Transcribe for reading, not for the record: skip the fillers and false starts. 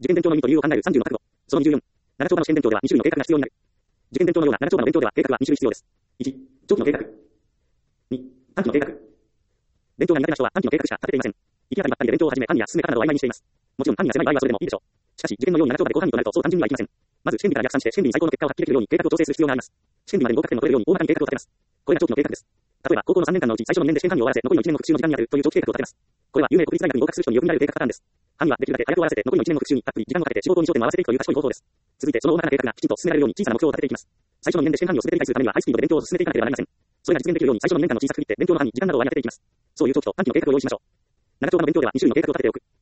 受験勉強の意味と理由を考える30の覚悟。その24。長丁場の試験勉強では2種類の計画が必要になる。受験勉強のような長丁場の勉強では計画は2種類必要です。1、長期の計画。2、短期の計画。勉強が苦手な人は短期の計画しか立てていません。行き当たりばったりで勉強を始め、範囲や進め方などを曖昧にしています。もちろん範囲が狭い場合はそれでもいいでしょう。しかし、受験のように長丁場で高範囲となるとそう単純にはいきません。まず試験日から逆算して試験日に最高の結果を発揮できるように計画を調整する必要があります。試験日までに合格点を取れるように大まかに計画を立てます。これが長期の計画です。例えば、高校の3年間のうち最初の2年で試験範囲を終わらせ、残りの1年の復習の時間に当てるという長期計画を立てます。これは有名国立大学に合格する人によく見られる計画パターンです。範囲はできるだけ早く終わらせて、残りの1年の復習にたっぷり時間をかけて仕事に焦点を合わせていくという賢い方法です。続いて、その大まかな計画がきちんと進められるように小さな目標を立てていきます。最初の2年で試験範囲を全て理解するためにはハイスピードで勉強を進めていかなければなりません。それが実現できるように最初の2年間の小さく区切って勉強の範囲、時間などを割り当てていきます。そういう長期と短期の計画を用意しましょう。長丁場の勉強では2種類の計画を立てておく。